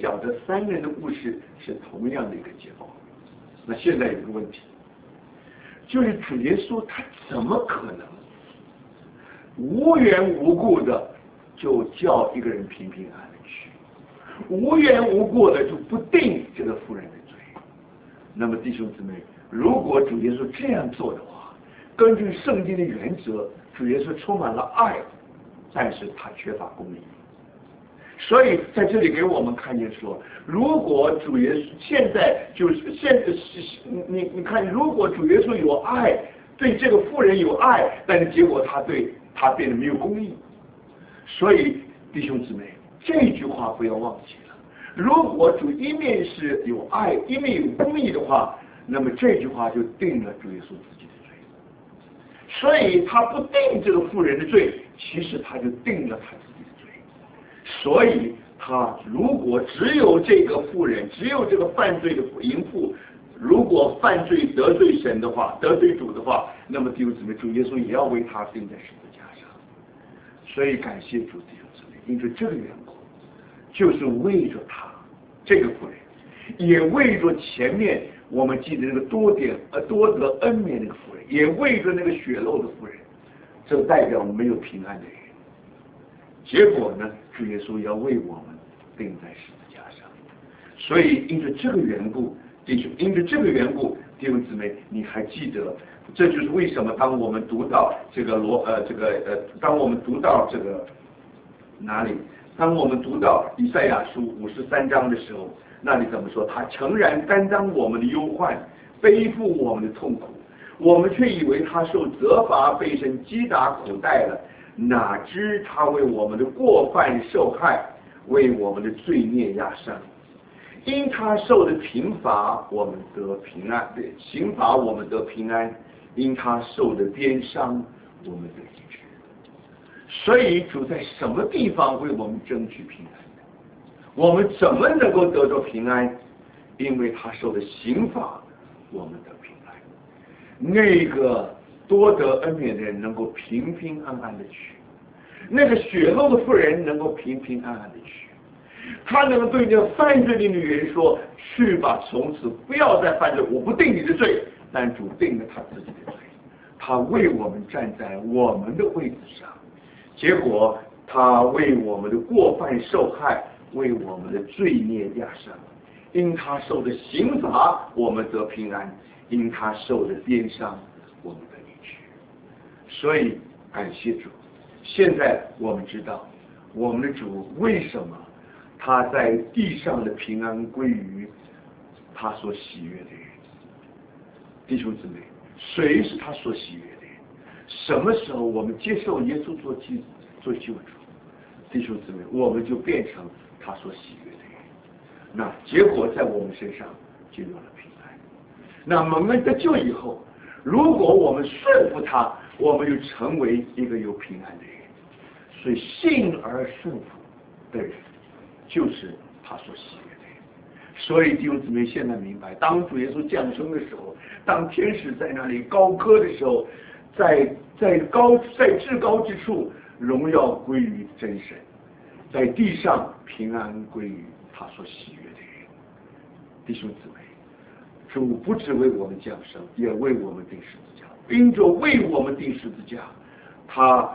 晓得3人的故事是同样的一个结果。那现在有一个问题，就是主耶稣他怎么可能无缘无故的就叫一个人平平安安的去，无缘无故的就不定这个妇人的罪？那么弟兄姊妹，如果主耶稣这样做的话，根据圣经的原则，主耶稣充满了爱，但是他缺乏公义。所以在这里给我们看见说，如果主耶稣现在你看，如果主耶稣有爱，对这个妇人有爱，但是结果他对他变得没有公义。所以弟兄姊妹，这句话不要忘记了。如果主一面是有爱，一面有公义的话，那么这句话就定了主耶稣自己的罪。所以他不定这个妇人的罪，其实他就定了他自己的罪。所以他如果只有这个妇人，只有这个犯罪的淫妇，如果犯罪得罪神的话，得罪主的话，那么弟兄姊妹，主耶稣也要为他钉在十字架上。所以感谢主，弟兄姊妹，因为这个缘故，就是为着他这个妇人，也为着前面我们记得那个多得恩免那个妇人，也为着那个血漏的妇人，这代表没有平安的人。结果呢，主耶稣要为我们钉在十字架上。所以因着这个缘故，弟兄姊妹，你还记得，这就是为什么当我们读到当我们读到这个哪里？当我们读到以赛亚书53章的时候，那里怎么说？他诚然担当我们的忧患，背负我们的痛苦，我们却以为他受责罚，被神击打苦待了。哪知他为我们的过犯受害，为我们的罪孽压伤。因他受的刑罚，我们得平安；刑罚我们得平安；因他受的鞭伤，我们得医治。所以主在什么地方为我们争取平安呢？我们怎么能够得到平安？因为他受的刑罚，我们得平安。那个多得恩典的人能够平平安安的去，那个血漏的妇人能够平平安安的去，他能够对那个犯罪的女人说：“去吧，从此不要再犯罪，我不定你的罪。”但主定了他自己的罪，他为我们站在我们的位置上，结果他为我们的过犯受害，为我们的罪孽压伤。因他受的刑罚，我们得平安；因他受的鞭伤，我们得医治。所以感谢主，现在我们知道我们的主为什么他在地上的平安归于他所喜悦的人。弟兄姊妹，谁是他所喜悦的人？什么时候我们接受耶稣做救主，弟兄姊妹，我们就变成他所喜悦的人。那结果在我们身上就有了平安。那蒙恩得救以后，如果我们顺服他，我们就成为一个有平安的人。所以信而顺服的人，就是他所喜悦的人。所以弟兄姊妹现在明白，当主耶稣降生的时候，当天使在那里高歌的时候，在至高之处，荣耀归于真神；在地上平安归于他所喜悦的人。弟兄姊妹，主不只为我们降生，也为我们钉十字架。因着为我们钉十字架，他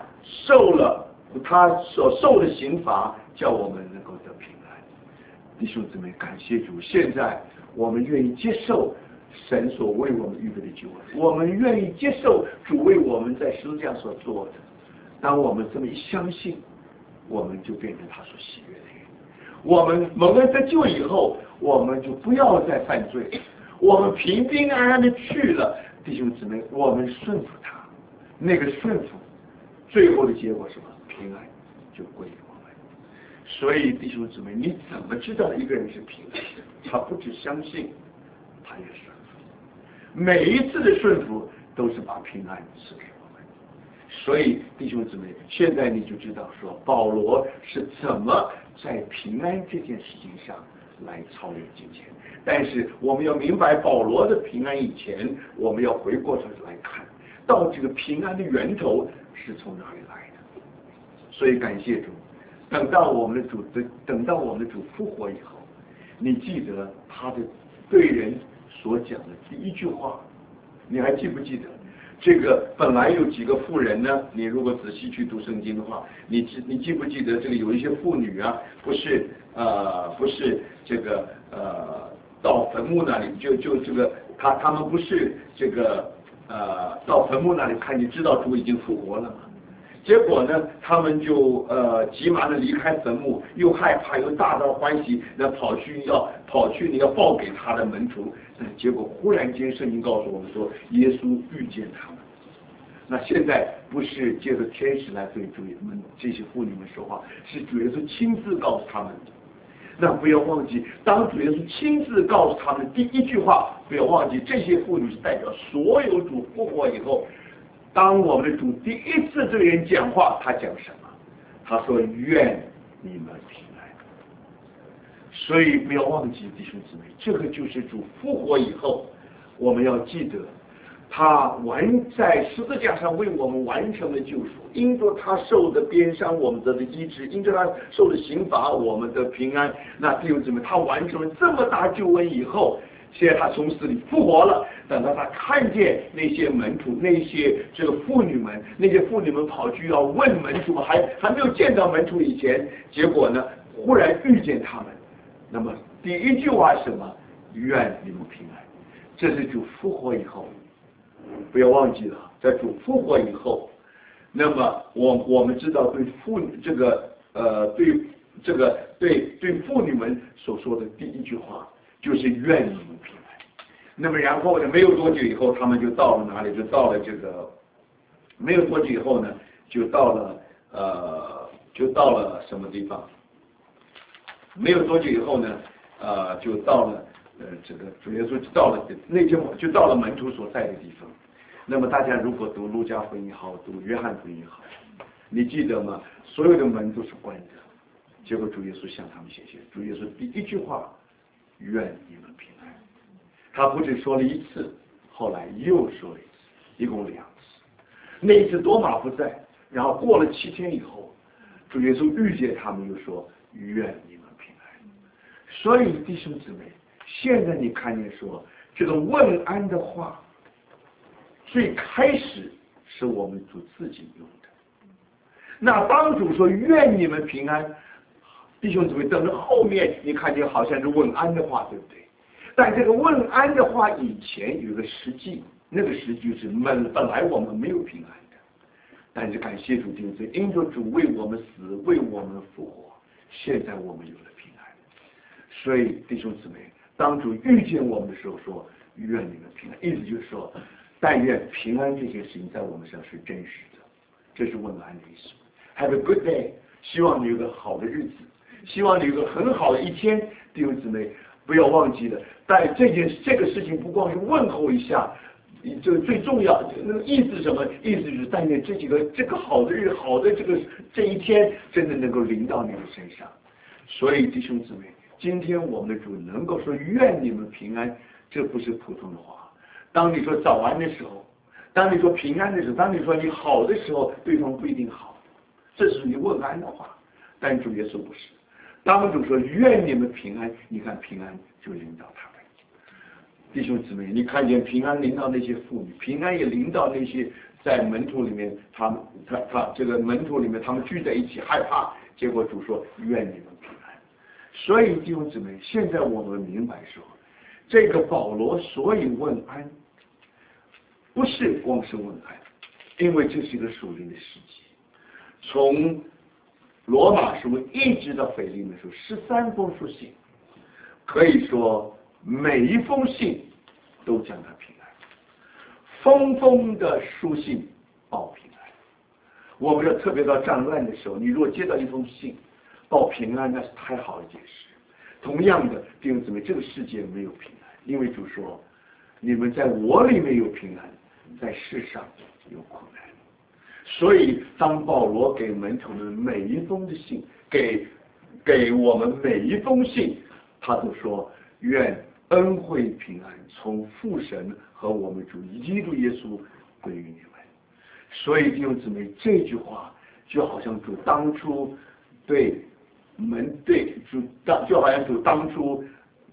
所受的刑罚，叫我们能够得平安。弟兄姊妹，感谢主！现在我们愿意接受神所为我们预备的救恩，我们愿意接受主为我们在十字架所做的。当我们这么一相信，我们就变成他所喜悦的人。我们蒙恩得救以后，我们就不要再犯罪，我们平平安安的去了。弟兄姊妹，我们顺服他，那个顺服最后的结果是什么？平安就归于我们。所以弟兄姊妹，你怎么知道一个人是平安的？他不只相信，他也顺服。每一次的顺服都是把平安赐给我们。所以弟兄姊妹，现在你就知道说保罗是怎么在平安这件事情上来操练金钱。但是我们要明白保罗的平安以前，我们要回过头来看到这个平安的源头是从哪里来的。所以感谢主，等到我们的主复活以后， 你记得他的对人所讲的第一句话，你还记不记得？这个本来有几个妇人呢？你如果仔细去读圣经的话，你记不记得这个有一些妇女啊，不是这个到坟墓那里就这个他们不是这个到坟墓那里看见知道主已经复活了嘛？结果呢，他们就急忙的离开坟墓，又害怕又大大欢喜，那跑去你要报给他的门徒。结果忽然间圣经告诉我们说，耶稣遇见他们。那现在不是借着天使来对主们这些妇女们说话，是主耶稣亲自告诉他们。那不要忘记，当主耶稣亲自告诉他们的第一句话，不要忘记这些妇女是代表所有主复活以后。当我们的主第一次对人讲话，他讲什么？他说：“愿你们平安。”所以不要忘记，弟兄姊妹，这个就是主复活以后，我们要记得，他在十字架上为我们完成了救赎，因着他受的鞭伤，我们得的医治；因着他受的刑罚，我们的平安。那弟兄姊妹，他完成了这么大救恩以后，现在他从死里复活了。等到他看见那些门徒，那些这个妇女们，那些妇女们跑去要问门徒，还没有见到门徒以前，结果呢，忽然遇见他们。那么第一句话是什么？愿你们平安。这是主复活以后，不要忘记了，在主复活以后，那么我们知道对妇女对妇女们所说的第一句话就是愿你们平安。那么然后呢，没有多久以后，他们就到了哪里？就到了这个，没有多久以后呢，就到了什么地方？没有多久以后呢，就到了这个主耶稣到了那天就到了门徒所在的地方。那么大家如果读路加福音也好，读约翰福音也好，你记得吗？所有的门都是关的，结果主耶稣向他们显现。主耶稣第一句话：愿你们平安。他不止说了一次，后来又说了一次，一共2次。那一次多马不在，然后过了7天以后，主耶稣遇见他们，又说：愿你们平安。所以弟兄姊妹，现在你看见说这个问安的话，最开始是我们主自己用的。那当主说愿你们平安，弟兄姊妹，等着后面你看见好像是问安的话，对不对？但这个问安的话以前有个实际，那个实际就是本来我们没有平安的，但是感谢主弟兄姊妹，因着主为我们死，为我们复活，现在我们有了平安。所以弟兄姊妹，当主遇见我们的时候说愿你们平安，意思就是说但愿平安这件事情在我们身上是真实的，这是问安的意思。Have a good day， 希望你有个好的日子，希望你有个很好的一天，弟兄姊妹不要忘记了。但这个事情不光是问候一下，这个最重要的那个意思是什么？意思就是但愿这个好的日好的这一天真的能够临到你的身上。所以弟兄姊妹，今天我们的主能够说愿你们平安，这不是普通的话。当你说早安的时候，当你说平安的时候，当你说你好的时候，对方不一定好，这是你问安的话。但主耶稣不是，当主说愿你们平安，你看平安就临到他们。弟兄姊妹，你看见平安临到那些妇女，平安也临到那些在门徒里面，他这个门徒里面他们聚在一起害怕，结果主说愿你们平安。所以弟兄姊妹，现在我们明白说，这个保罗所以问安，不是光是问安，因为这是一个属灵的事迹。从罗马书一直到腓利门书13封书信，可以说每一封信都讲他平安，封封的书信报平安。我们要特别到战乱的时候，你如果接到一封信报平安，那是太好一件事。同样的，弟兄姊妹，这个世界没有平安，因为主说你们在我里面有平安，在世上有苦难。所以当保罗给门徒们每一封的信，给我们每一封信，他都说愿恩惠平安从父神和我们主基督耶稣归于你们。所以弟兄姊妹，这句话就好像主当初就好像主当初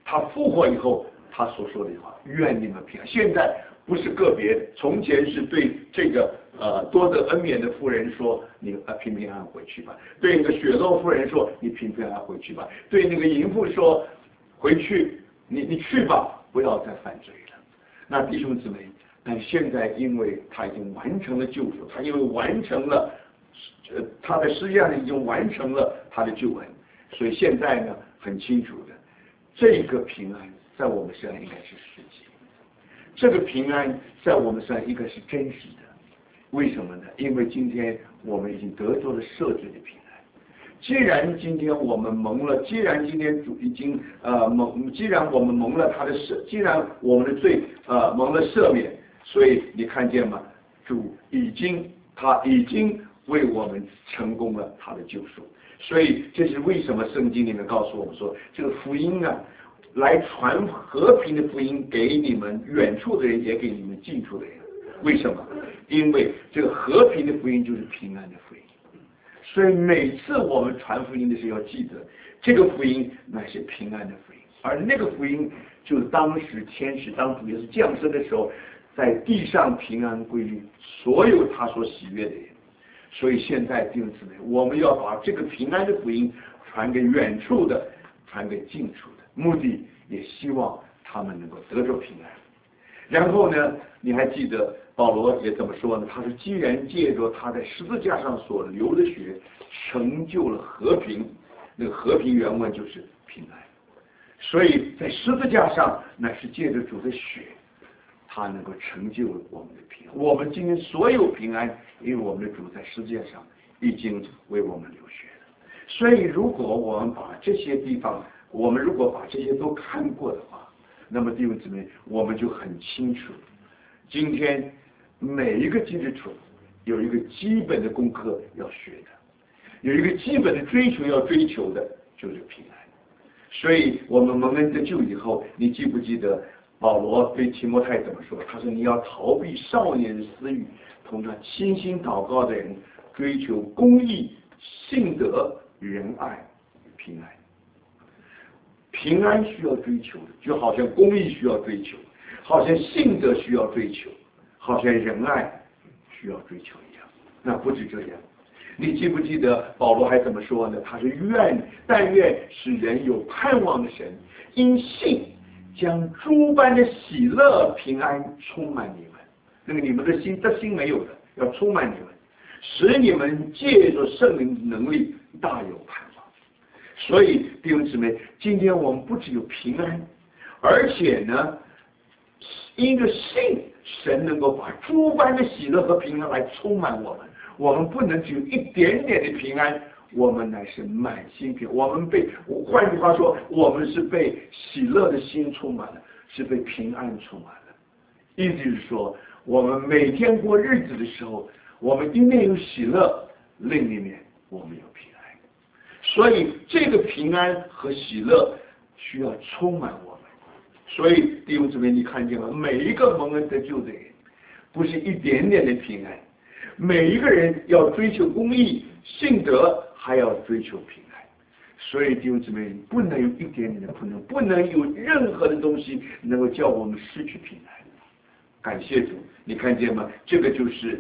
他复活以后他所说的话，愿你们平安。现在不是个别的，从前是对这个多得恩免的妇人说，你平平安安回去吧；对那个血漏妇人说，你平平安安回去吧；对那个淫妇说，回去你去吧，不要再犯罪了。那弟兄姊妹，但现在因为他已经完成了救赎，他因为完成了他在世界上已经完成了他的救恩，所以现在呢很清楚的，这个平安在我们身上应该是实际，这个平安在我们身上应该是真实的。为什么呢？因为今天我们已经得着了赦罪的平安。既然今天我们蒙了，既然今天主已经既然我们蒙了他的既然我们的罪蒙了赦免，所以你看见吗？主他已经为我们成功了他的救赎。所以这是为什么圣经里面告诉我们说，这个福音啊，来传和平的福音给你们远处的人，也给你们近处的人。为什么？因为这个和平的福音就是平安的福音。所以每次我们传福音的时候，要记得这个福音乃是平安的福音，而那个福音就是当时天使当主耶稣降生的时候，在地上平安归于所有他所喜悦的人。所以现在弟兄姊妹，我们要把这个平安的福音传给远处的，传给近处的，目的也希望他们能够得着平安。然后呢，你还记得保罗也怎么说呢？他说，既然借着他在十字架上所流的血成就了和平，那个和平原文就是平安。所以在十字架上乃是借着主的血，他能够成就我们的平安。我们今天所有平安，因为我们的主在世界上已经为我们流血了。所以如果我们把这些地方，我们如果把这些都看过的话，那么弟兄姊妹，我们就很清楚，今天每一个基督徒有一个基本的功课要学的，有一个基本的追求要追求的，就是平安。所以我们蒙恩得救以后，你记不记得保罗对提摩太怎么说？他说，你要逃避少年的私欲，同着清心祷告的人，追求公义、信德、仁爱、平安。平安需要追求的，就好像公义需要追求，好像信德需要追求，好像仁爱需要追求一样。那不止这样，你记不记得保罗还怎么说呢？他是但愿使人有盼望的神，因信将诸般的喜乐平安充满你们。那个你们的心没有的，要充满你们，使你们借着圣灵的能力大有盼望。所以弟兄姊妹，今天我们不只有平安，而且呢，因着信，神能够把诸般的喜乐和平安来充满我们。我们不能只有一点点的平安，我们乃是满心平安。换句话说，我们是被喜乐的心充满了，是被平安充满了。意思就是说，我们每天过日子的时候，我们一面有喜乐，另一面我们有平安。所以这个平安和喜乐需要充满我们。所以弟兄姊妹，你看见了，每一个蒙恩得救的人，不是一点点的平安，每一个人要追求公义、信德，还要追求平安。所以弟兄姊妹，不能有一点点的不能有任何的东西能够叫我们失去平安。感谢主，你看见吗？这个就是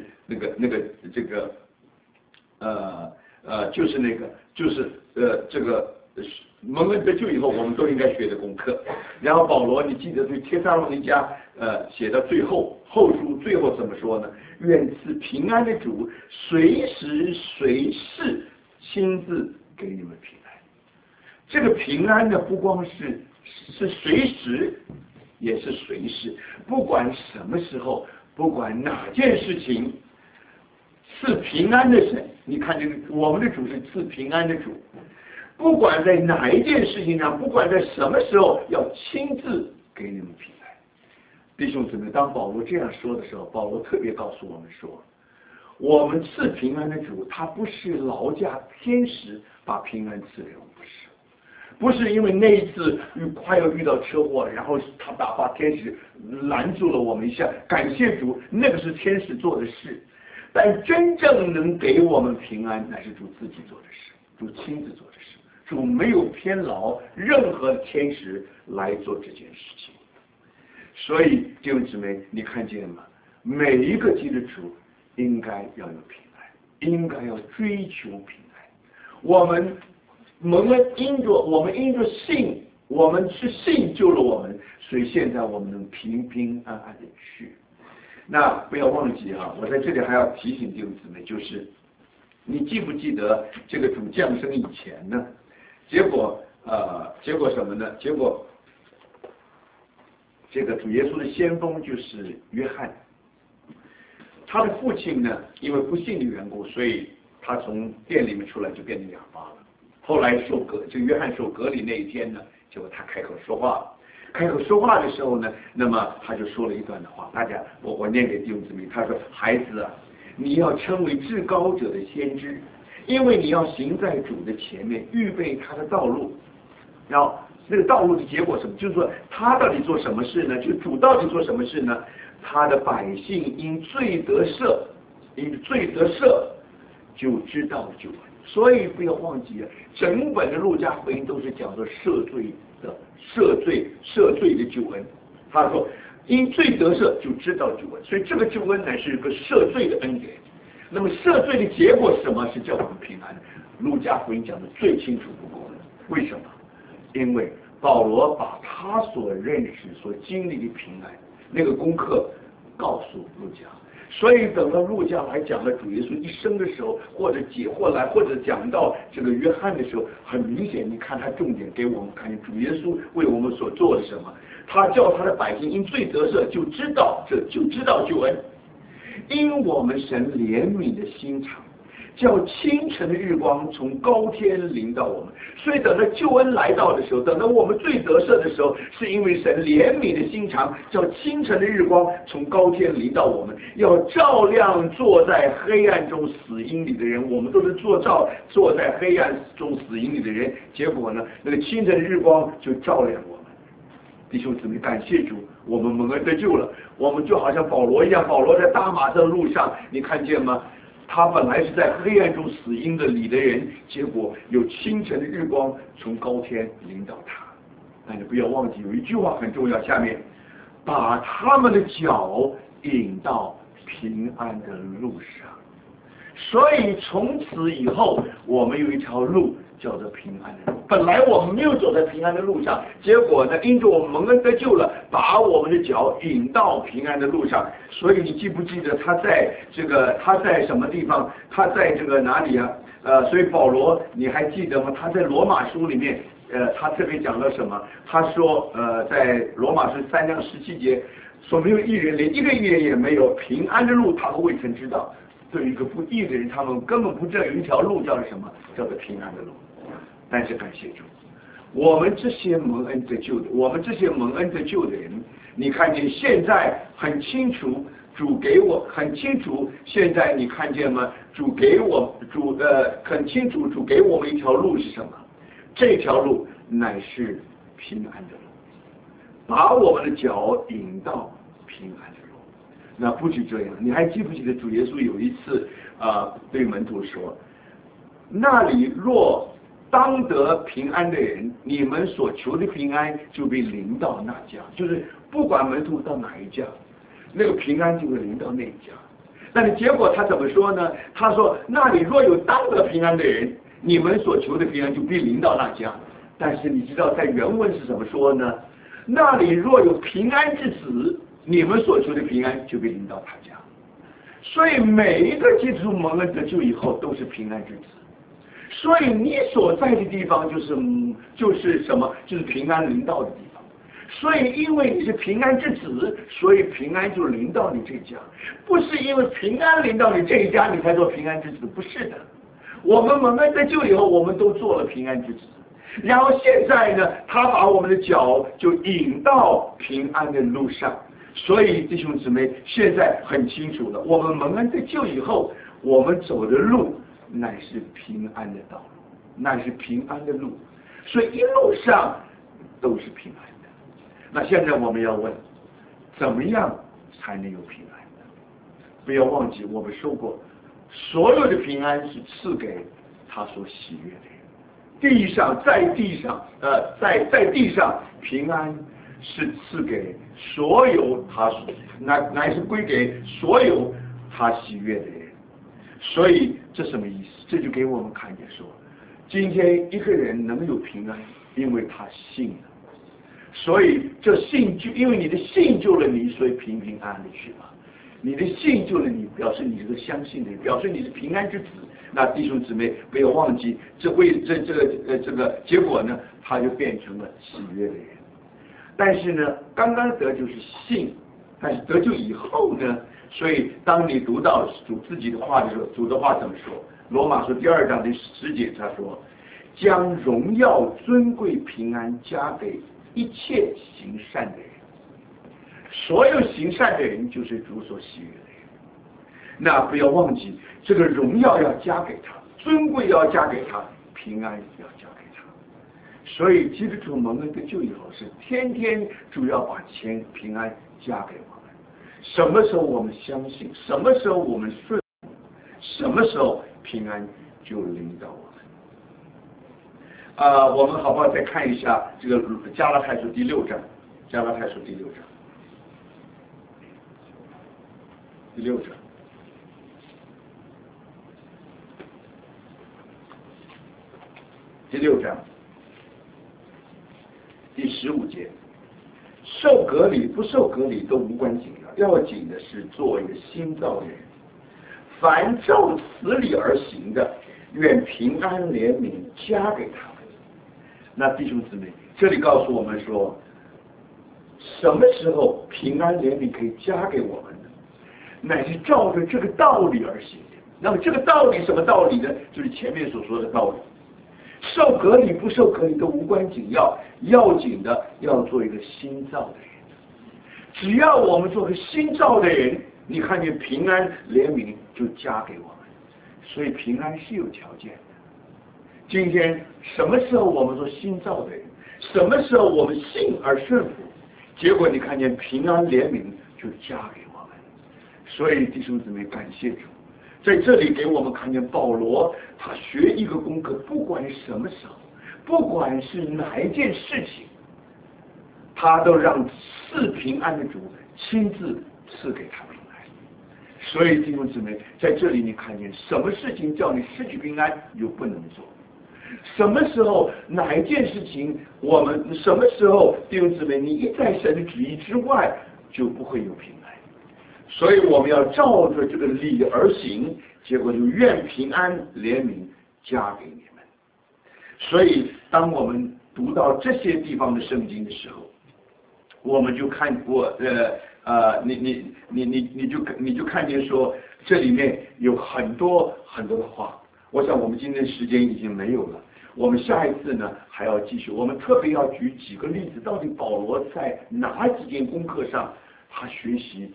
这个蒙恩得救以后，我们都应该学的功课。然后保罗，你记得对帖撒罗尼迦写到最后后书最后怎么说呢？愿赐平安的主随时随事亲自给你们平安。这个平安呢，不光是随时，也是随时，不管什么时候，不管哪件事情，赐平安的神，你看这个我们的主是赐平安的主，不管在哪一件事情上，不管在什么时候，要亲自给你们平安。弟兄姊妹，当保罗这样说的时候，保罗特别告诉我们说，我们赐平安的主，他不是劳驾天使把平安赐给我们，不是因为那一次快要遇到车祸，然后他把天使拦住了我们一下，感谢主，那个是天使做的事。但真正能给我们平安，乃是主自己做的事，主亲自做的事。 主没有偏劳任何天使来做这件事情。所以弟兄姊妹，你看见吗？每一个基督徒应该要有平安，应该要追求平安。我们因着信，我们是信救了我们，所以现在我们能平平安安的去。那不要忘记啊，我在这里还要提醒弟兄姊妹，就是你记不记得这个主降生以前呢？结果什么呢？结果这个主耶稣的先锋就是约翰，他的父亲呢，因为不信的缘故，所以他从殿里面出来就变成哑巴了。后来这约翰受隔离那一天呢，结果他开口说话了。开口说话的时候呢，那么他就说了一段的话，大家我念给弟兄姊妹，他说：“孩子啊，你要称为至高者的先知，因为你要行在主的前面，预备他的道路。”然后那个道路的结果什么？就是说他到底做什么事呢？就主到底做什么事呢？他的百姓因罪得赦，就知道救恩。所以不要忘记了，整本的路加福音都是讲说赦罪的救恩。他说因罪得赦就知道救恩，所以这个救恩乃是一个赦罪的恩典。那么赦罪的结果是什么？是叫我们平安。路加福音讲的最清楚不过了。为什么？因为保罗把他所认识、所经历的平安那个功课告诉路加，所以等到路加来讲了主耶稣一生的时候，或者讲到这个约翰的时候，很明显，你看他重点给我们看见主耶稣为我们所做的什么。他叫他的百姓因罪得赦，就知道救恩，因我们神怜悯的心肠。叫清晨的日光从高天临到我们，所以等到救恩来到的时候，等到我们罪得赦的时候，是因为神怜悯的心肠，叫清晨的日光从高天临到我们，要照亮坐在黑暗中死荫里的人。我们都是坐在黑暗中死荫里的人，结果呢，那个清晨的日光就照亮我们。弟兄姊妹，感谢主，我们蒙恩得救了。我们就好像保罗一样，保罗在大马色路上，你看见吗？他本来是在黑暗中死荫的里的人，结果有清晨的日光从高天临到他。但是不要忘记有一句话很重要，下面把他们的脚引到平安的路上。所以从此以后，我们有一条路叫做平安的路。本来我们没有走在平安的路上，结果呢，因着我们蒙恩得救了，把我们的脚引到平安的路上。所以你记不记得他在什么地方？他在这个哪里啊？所以保罗你还记得吗？他在罗马书里面，他特别讲了什么？他说，在罗马书3章17节说，没有义人，连一个义人也没有，平安的路他们未曾知道。对于一个不义的人，他们根本不知道有一条路叫什么，叫做平安的路。但是感谢主，我们这些蒙恩得救的人，你看见现在很清楚，主给我很清楚，现在你看见吗？很清楚，主给我们一条路是什么？这条路乃是平安的路，把我们的脚引到平安的路。那不止这样，你还记不记得主耶稣有一次对门徒说：“那里若当得平安的人，你们所求的平安就被临到那家。”就是不管门徒到哪一家，那个平安就会临到那一家。但是结果他怎么说呢？他说：“那里若有当得平安的人，你们所求的平安就必临到那家。”但是你知道在原文是怎么说呢？那里若有平安之子，你们所求的平安就被临到他家。所以每一个基督徒蒙恩得救以后都是平安之子。所以你所在的地方就是什么？就是平安临到的地方。所以因为你是平安之子，所以平安就临到你这家。不是因为平安临到你这一家，你才做平安之子，不是的。我们蒙恩得救以后，我们都做了平安之子。然后现在呢，他把我们的脚就引到平安的路上。所以弟兄姊妹，现在很清楚了，我们蒙恩得救以后，我们走的路乃是平安的道路，乃是平安的路，所以一路上都是平安的。那现在我们要问，怎么样才能有平安呢？不要忘记我们说过，所有的平安是赐给他所喜悦的人。 地上在地上在地上平安是赐给所有他乃是归给所有他喜悦的人。所以这什么意思？这就给我们看见说，今天一个人能有平安，因为他信了。所以这信就因为你的信救了你，所以平平安安的去吧。你的信救了你，表示你是个相信的人，表示你是平安之子。那弟兄姊妹不要忘记，这个结果呢，他就变成了喜悦的人。但是呢，刚刚得救是信，但是得救以后呢，所以当你读到主自己的话的时候，主的话怎么说？罗马书第2章第10节他说，将荣耀尊贵平安加给一切行善的人。所有行善的人就是主所喜悦的人。那不要忘记，这个荣耀要加给他，尊贵要加给他，平安要加给他。所以基督徒蒙恩得救以后，是天天主要把平安加给我们。什么时候我们相信，什么时候我们顺服，什么时候平安就临到我们。我们好不好再看一下这个加拉太书第6章？加拉太书第6章，第6章。第6章第15节，受隔离不受隔离都无关紧要，要紧的是做一个新造的人。凡照此理而行的，愿平安怜悯加给他们。那弟兄姊妹，这里告诉我们说，什么时候平安怜悯可以加给我们呢？乃是照着这个道理而行的。那么这个道理什么道理呢？就是前面所说的道理。受隔离不受隔离都无关紧要，要紧的要做一个新造的人。只要我们做个新造的人，你看见平安怜悯就加给我们。所以平安是有条件的。今天什么时候我们做新造的人，什么时候我们信而顺服，结果你看见平安怜悯就加给我们。所以弟兄姊妹，感谢主，在这里给我们看见保罗他学一个功课，不管什么时候，不管是哪一件事情，他都让赐平安的主亲自赐给他平安。所以弟兄姊妹，在这里你看见什么事情叫你失去平安，你就不能做。什么时候哪一件事情，什么时候弟兄姊妹你一在神的旨意之外，就不会有平安。所以我们要照着这个理而行，结果就愿平安怜悯加给你们。所以当我们读到这些地方的圣经的时候，我们就看你就看见说，这里面有很多很多的话。我想我们今天时间已经没有了，我们下一次呢还要继续。我们特别要举几个例子，到底保罗在哪几件功课上他学习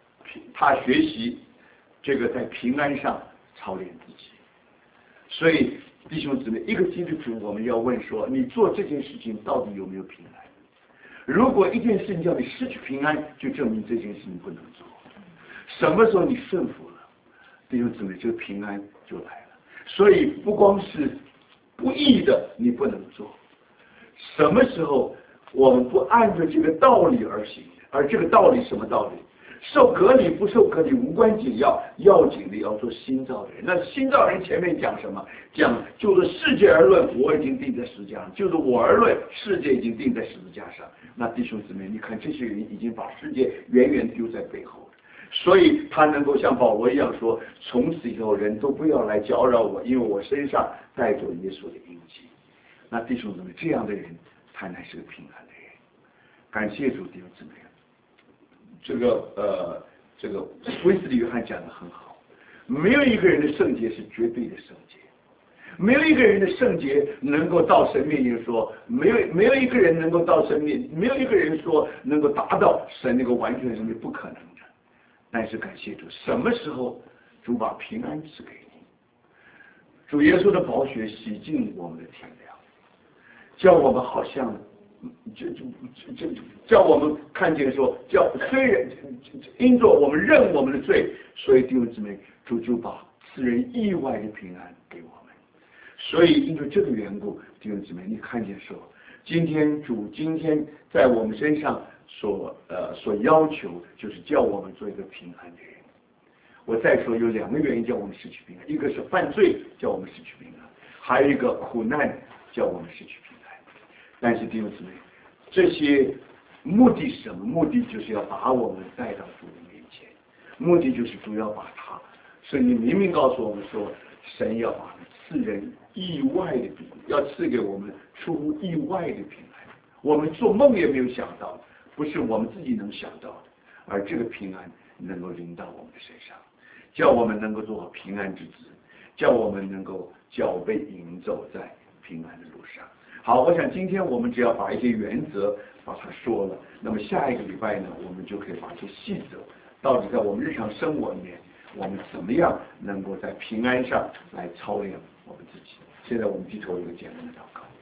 这个在平安上操练自己。所以弟兄姊妹，一个基督徒我们要问说，你做这件事情到底有没有平安？如果一件事情叫你失去平安，就证明这件事情不能做。什么时候你顺服了，弟兄姊妹，这个平安就来了。所以不光是不义的你不能做，什么时候我们不按照这个道理而行，而这个道理什么道理？受隔离不受隔离无关紧要，要紧的要做新造的人。那新造人前面讲什么？讲就是世界而论，我已经定在十字架上；就是我而论，世界已经定在十字架上。那弟兄姊妹，你看这些人已经把世界远远丢在背后了。所以他能够像保罗一样说，从此以后人都不要来搅扰我，因为我身上带着耶稣的印记。那弟兄姊妹，这样的人他乃是个平安的人。感谢主，弟兄姊妹。这个威斯利约翰讲得很好，没有一个人的圣洁是绝对的圣洁，没有一个人的圣洁能够到神面前说，没有一个人能够到神面，没有一个人说能够达到神那个完全圣洁，不可能的。但是感谢主，什么时候主把平安赐给你？主耶稣的宝血洗净我们的天良，叫我们好像叫我们看见说，虽然因着我们认我们的罪，所以弟兄姊妹，主就把赐人意外的平安给我们。 所以因为这个缘故，弟兄姊妹，你看见说，今天在我们身上所要求，就是叫我们做一个平安的人。我再说有2个原因叫我们失去平安，一个是犯罪叫我们失去平安，还有一个苦难叫我们失去平安。但是弟兄姊妹，这些目的是什么？目的就是要把我们带到主的面前，目的就是主要把他。所以你明明告诉我们说，神要把赐人意外的平安，要赐给我们出乎意外的平安，我们做梦也没有想到，不是我们自己能想到的，而这个平安能够临到我们的身上，叫我们能够做好平安之子，叫我们能够脚被引走在平安的路上。好，我想今天我们只要把一些原则把它说了，那么下一个礼拜呢，我们就可以把一些细则，到底在我们日常生活里面，我们怎么样能够在平安上来操练我们自己。现在我们低头一个简单的祷告。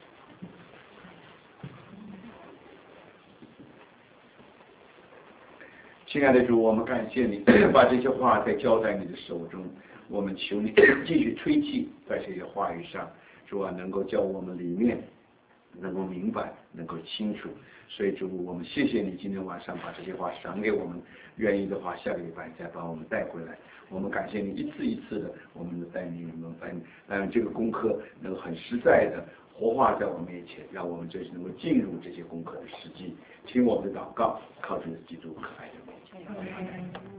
亲爱的主，我们感谢你把这些话再交在你的手中，我们求你继续吹气在这些话语上，主啊，能够叫我们里面能够明白，能够清楚。所以主，我们谢谢你今天晚上把这些话赏给我们，愿意的话下个礼拜再把我们带回来。我们感谢你一次一次的我们的带领，我们让这个功课能够很实在的活化在我们面前，让我们这能够进入这些功课的实际。听我们的祷告，靠主的基督可爱的名。